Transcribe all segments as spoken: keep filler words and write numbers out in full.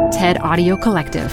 TED Audio Collective.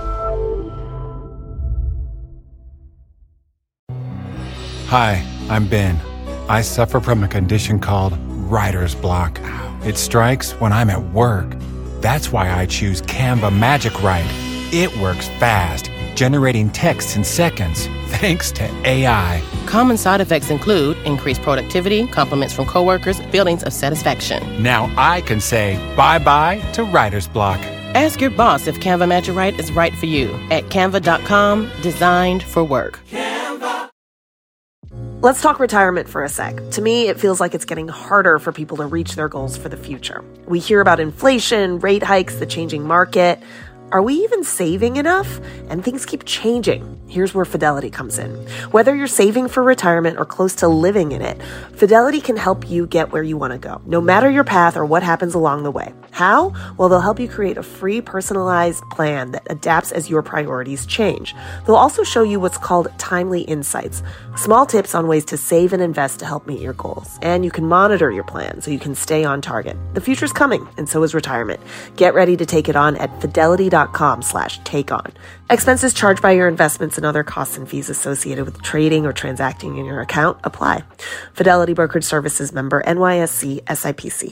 Hi, I'm Ben. I suffer from a condition called writer's block. It strikes when I'm at work. That's why I choose Canva Magic Write. It works fast, generating text in seconds, thanks to A I. Common side effects include increased productivity, compliments from coworkers, feelings of satisfaction. Now I can say bye-bye to writer's block. Ask your boss if Canva Magic Write is right for you at canva dot com, designed for work. Canva. Let's talk retirement for a sec. To me, it feels like it's getting harder for people to reach their goals for the future. We hear about inflation, rate hikes, the changing market. Are we even saving enough? And things keep changing. Here's where Fidelity comes in. Whether you're saving for retirement or close to living in it, Fidelity can help you get where you want to go, no matter your path or what happens along the way. How? Well, they'll help you create a free, personalized plan that adapts as your priorities change. They'll also show you what's called timely insights, small tips on ways to save and invest to help meet your goals. And you can monitor your plan so you can stay on target. The future's coming, and so is retirement. Get ready to take it on at fidelity.com slash take on. Expenses charged by your investments and other costs and fees associated with trading or transacting in your account apply. Fidelity Brokerage Services member N Y S E S I P C.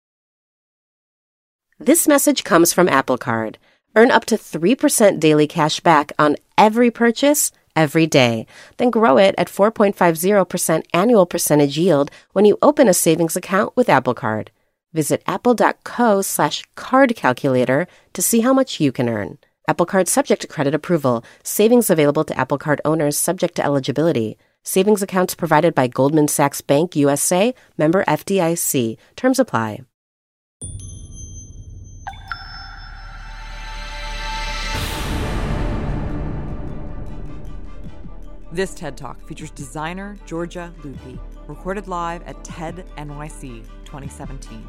This message comes from Apple Card. Earn up to three percent daily cash back on every purchase every day. Then grow it at four point five zero percent annual percentage yield when you open a savings account with Apple Card. Visit apple.co slash card calculator to see how much you can earn. Apple Card subject to credit approval. Savings available to Apple Card owners subject to eligibility. Savings accounts provided by Goldman Sachs Bank U S A, member F D I C. Terms apply. This TED Talk features designer Georgia Lupi, recorded live at TED N Y C twenty seventeen.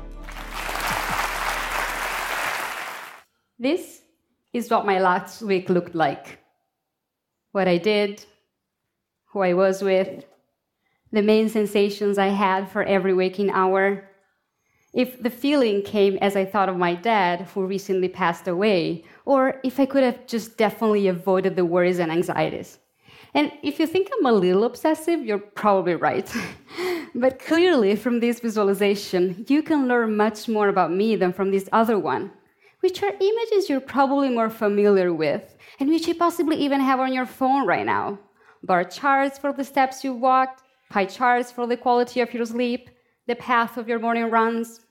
This is what my last week looked like. What I did, who I was with, the main sensations I had for every waking hour. If the feeling came as I thought of my dad, who recently passed away, or if I could have just definitely avoided the worries and anxieties. And if you think I'm a little obsessive, you're probably right. But clearly, from this visualization, you can learn much more about me than from this other one, which are images you're probably more familiar with, and which you possibly even have on your phone right now. Bar charts for the steps you walked, pie charts for the quality of your sleep, the path of your morning runs.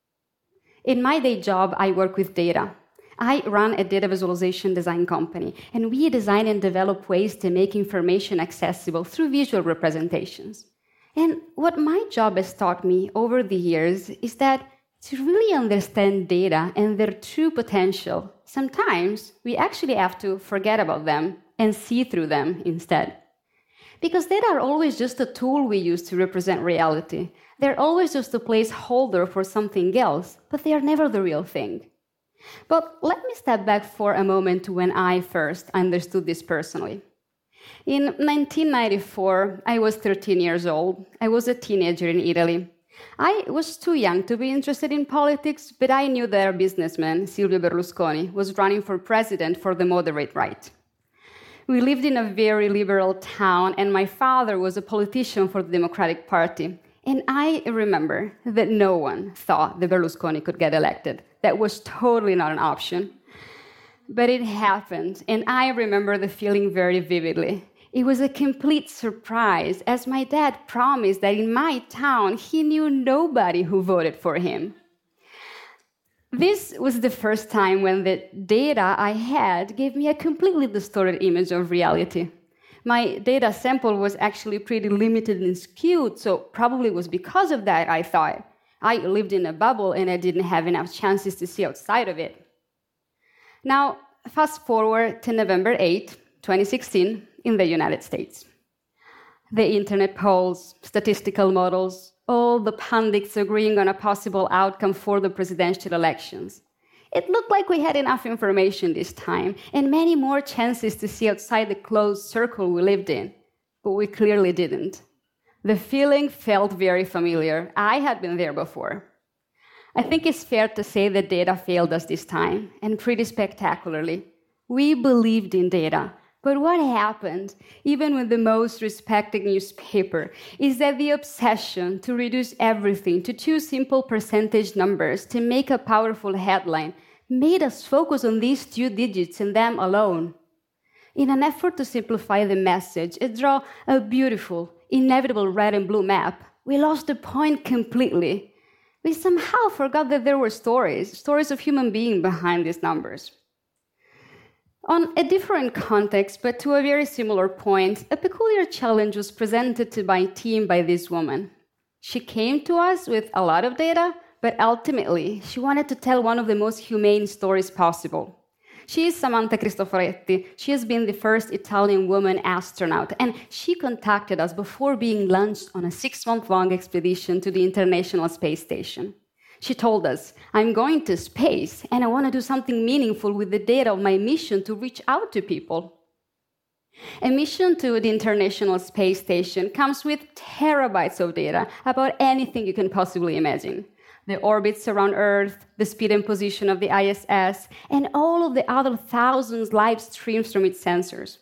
In my day job, I work with data. I run a data visualization design company, and we design and develop ways to make information accessible through visual representations. And what my job has taught me over the years is that to really understand data and their true potential, sometimes we actually have to forget about them and see through them instead. Because data are always just a tool we use to represent reality. They're always just a placeholder for something else, but they are never the real thing. But let me step back for a moment to when I first understood this personally. In nineteen ninety-four, I was thirteen years old. I was a teenager in Italy. I was too young to be interested in politics, but I knew that our businessman, Silvio Berlusconi, was running for president for the moderate right. We lived in a very liberal town, and my father was a politician for the Democratic Party. And I remember that no one thought that Berlusconi could get elected. That was totally not an option. But it happened, and I remember the feeling very vividly. It was a complete surprise, as my dad promised that in my town, he knew nobody who voted for him. This was the first time when the data I had gave me a completely distorted image of reality. My data sample was actually pretty limited and skewed, so probably it was because of that, I thought. I lived in a bubble and I didn't have enough chances to see outside of it. Now, fast forward to November eighth, twenty sixteen, in the United States. The internet polls, statistical models, all the pundits agreeing on a possible outcome for the presidential elections. It looked like we had enough information this time, and many more chances to see outside the closed circle we lived in. But we clearly didn't. The feeling felt very familiar. I had been there before. I think it's fair to say that data failed us this time, and pretty spectacularly. We believed in data, but what happened, even with the most respected newspaper, is that the obsession to reduce everything to two simple percentage numbers to make a powerful headline made us focus on these two digits and them alone. In an effort to simplify the message and draw a beautiful, inevitable red and blue map, we lost the point completely. We somehow forgot that there were stories, stories of human beings behind these numbers. On a different context, but to a very similar point, a peculiar challenge was presented to my team by this woman. She came to us with a lot of data, but ultimately, she wanted to tell one of the most humane stories possible. She is Samantha Cristoforetti. She has been the first Italian woman astronaut, and she contacted us before being launched on a six-month-long expedition to the International Space Station. She told us, I'm going to space, and I want to do something meaningful with the data of my mission to reach out to people. A mission to the International Space Station comes with terabytes of data about anything you can possibly imagine. The orbits around Earth, the speed and position of the I S S, and all of the other thousands live streams from its sensors.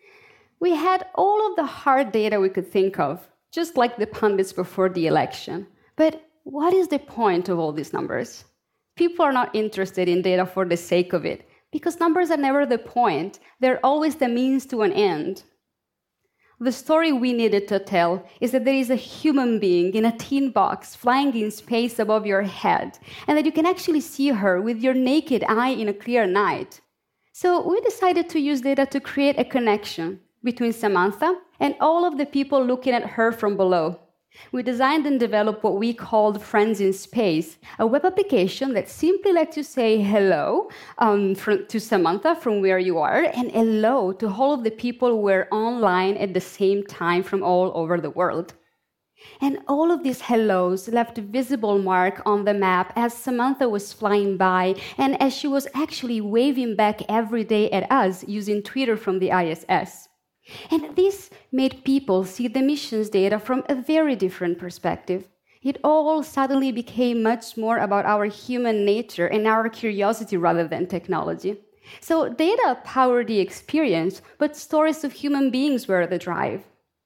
We had all of the hard data we could think of, just like the pundits before the election. But what is the point of all these numbers? People are not interested in data for the sake of it, because numbers are never the point. They're always the means to an end. The story we needed to tell is that there is a human being in a tin box flying in space above your head, and that you can actually see her with your naked eye in a clear night. So we decided to use data to create a connection between Samantha and all of the people looking at her from below. We designed and developed what we called Friends in Space, a web application that simply lets you say hello um, from, to Samantha from where you are, and hello to all of the people who were online at the same time from all over the world. And all of these hellos left a visible mark on the map as Samantha was flying by and as she was actually waving back every day at us using Twitter from the I S S. And this made people see the mission's data from a very different perspective. It all suddenly became much more about our human nature and our curiosity rather than technology. So data powered the experience, but stories of human beings were the drive.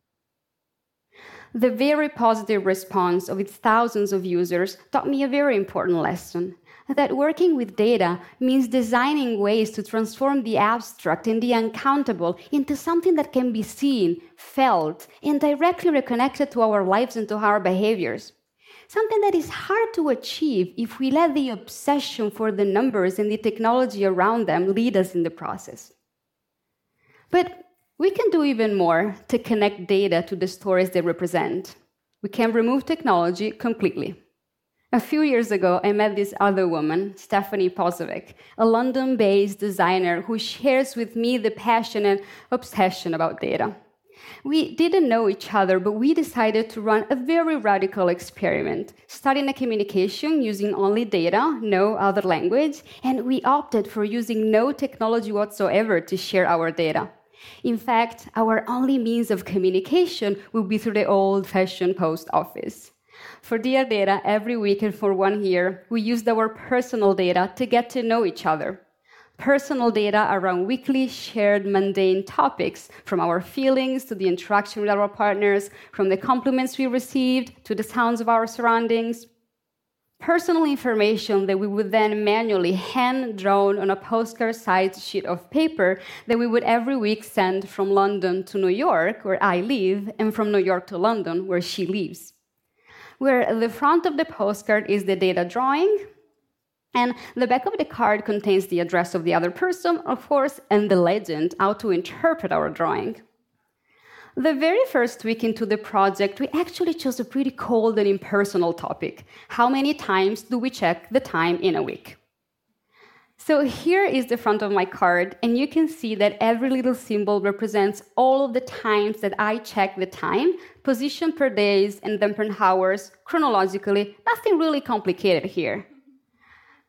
The very positive response of its thousands of users taught me a very important lesson. That working with data means designing ways to transform the abstract and the uncountable into something that can be seen, felt, and directly reconnected to our lives and to our behaviors. Something that is hard to achieve if we let the obsession for the numbers and the technology around them lead us in the process. But we can do even more to connect data to the stories they represent. We can remove technology completely. A few years ago, I met this other woman, Stephanie Pozovic, a London-based designer who shares with me the passion and obsession about data. We didn't know each other, but we decided to run a very radical experiment, starting a communication using only data, no other language, and we opted for using no technology whatsoever to share our data. In fact, our only means of communication will be through the old-fashioned post office. For Dear Data, every week and for one year, we used our personal data to get to know each other. Personal data around weekly shared mundane topics, from our feelings to the interaction with our partners, from the compliments we received to the sounds of our surroundings. Personal information that we would then manually hand-drawn on a postcard-sized sheet of paper that we would every week send from London to New York, where I live, and from New York to London, where she lives. Where the front of the postcard is the data drawing, and the back of the card contains the address of the other person, of course, and the legend, how to interpret our drawing. The very first week into the project, we actually chose a pretty cold and impersonal topic. How many times do we check the time in a week? So here is the front of my card, and you can see that every little symbol represents all of the times that I check the time, position per days, and then per hours, chronologically. Nothing really complicated here.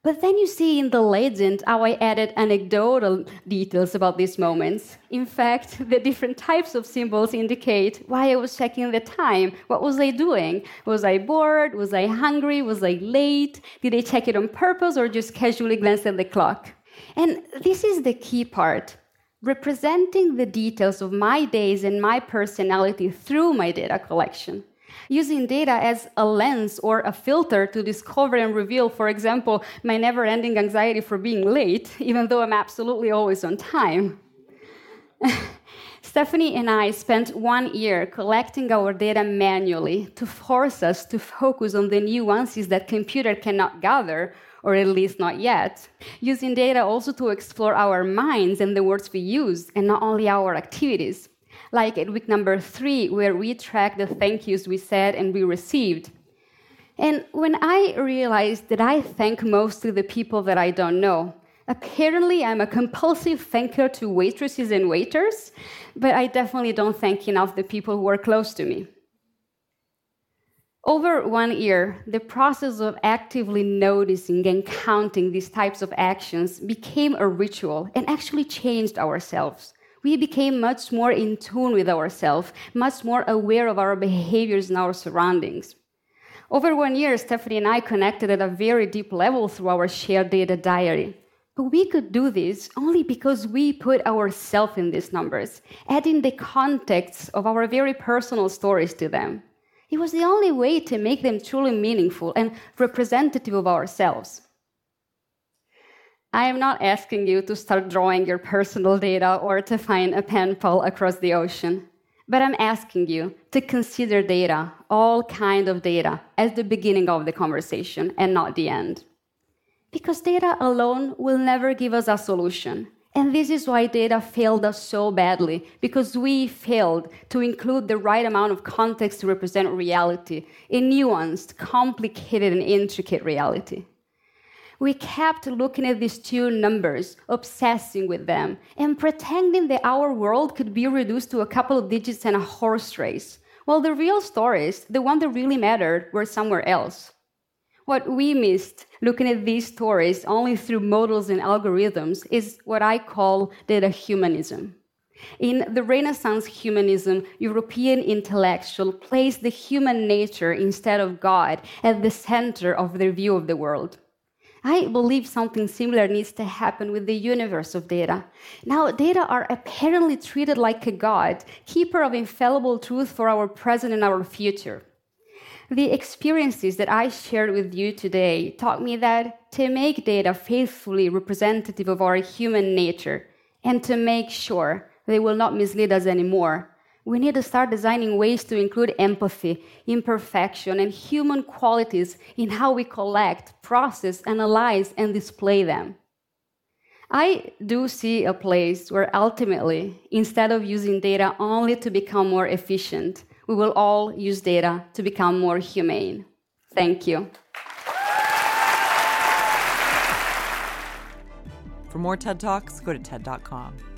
But then you see in the legend how I added anecdotal details about these moments. In fact, the different types of symbols indicate why I was checking the time. What was I doing? Was I bored? Was I hungry? Was I late? Did I check it on purpose or just casually glance at the clock? And this is the key part. Representing the details of my days and my personality through my data collection. Using data as a lens or a filter to discover and reveal, for example, my never-ending anxiety for being late, even though I'm absolutely always on time. Stephanie and I spent one year collecting our data manually to force us to focus on the nuances that computer cannot gather, or at least not yet. Using data also to explore our minds and the words we use, and not only our activities. Like at week number three, where we track the thank yous we said and we received. And when I realized that I thank mostly the people that I don't know, apparently I'm a compulsive thanker to waitresses and waiters, but I definitely don't thank enough the people who are close to me. Over one year, the process of actively noticing and counting these types of actions became a ritual and actually changed ourselves. We became much more in tune with ourselves, much more aware of our behaviors and our surroundings. Over one year, Stephanie and I connected at a very deep level through our shared data diary. But we could do this only because we put ourselves in these numbers, adding the context of our very personal stories to them. It was the only way to make them truly meaningful and representative of ourselves. I am not asking you to start drawing your personal data or to find a pen pal across the ocean, but I'm asking you to consider data, all kind of data, as the beginning of the conversation and not the end. Because data alone will never give us a solution. And this is why data failed us so badly, because we failed to include the right amount of context to represent reality, a nuanced, complicated, and intricate reality. We kept looking at these two numbers, obsessing with them, and pretending that our world could be reduced to a couple of digits and a horse race, while the real stories, the one that really mattered, were somewhere else. What we missed looking at these stories only through models and algorithms is what I call data humanism. In the Renaissance humanism, European intellectuals placed the human nature instead of God at the center of their view of the world. I believe something similar needs to happen with the universe of data. Now, data are apparently treated like a god, keeper of infallible truth for our present and our future. The experiences that I shared with you today taught me that to make data faithfully representative of our human nature and to make sure they will not mislead us anymore, we need to start designing ways to include empathy, imperfection, and human qualities in how we collect, process, analyze, and display them. I do see a place where ultimately, instead of using data only to become more efficient, we will all use data to become more humane. Thank you. For more TED Talks, go to TED dot com.